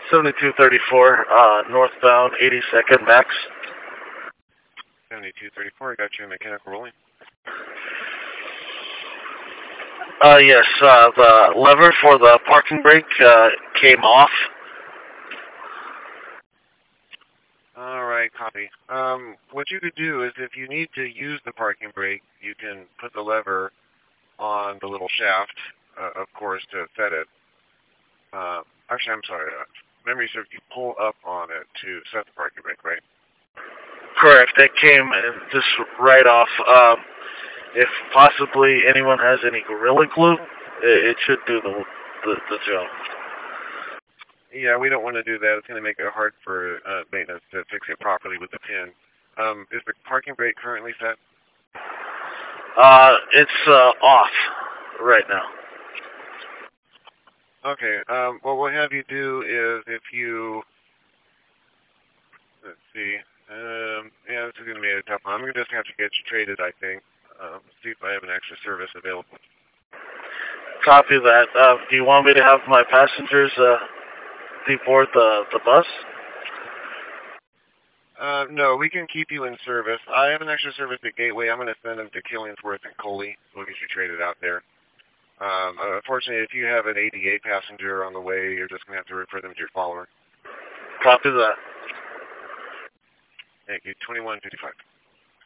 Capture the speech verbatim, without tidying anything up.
seventy-two thirty-four, uh, northbound, eighty-second, max. seventy-two thirty-four, I got you in mechanical rolling. Uh, yes, uh, the lever for the parking brake, uh, came off. Alright, copy. Um, what you could do is if you need to use the parking brake, you can put the lever on the little shaft, uh, of course, to set it. Uh, actually, I'm sorry. Uh, memory serves, you pull up on it to set the parking brake, right? Correct. It came just right off. Um, if possibly anyone has any Gorilla Glue, it, it should do the, the the job. Yeah, we don't want to do that. It's going to make it hard for uh, maintenance to fix it properly with the pin. Um, is the parking brake currently set? Uh, it's uh, off right now. Okay. Um, what we'll have you do is if you, let's see, um, yeah, this is going to be a tough one. I'm going to just have to get you traded, I think. Um, see if I have an extra service available. Copy that. Uh, do you want me to have my passengers uh, deboard the, the bus? Uh, no, we can keep you in service. I have an extra service at Gateway. I'm going to send them to Killingsworth and Coley. We'll get you traded out there. Um, unfortunately, if you have an A D A passenger on the way, you're just going to have to refer them to your follower. Copy that. Thank you. twenty-one fifty-five.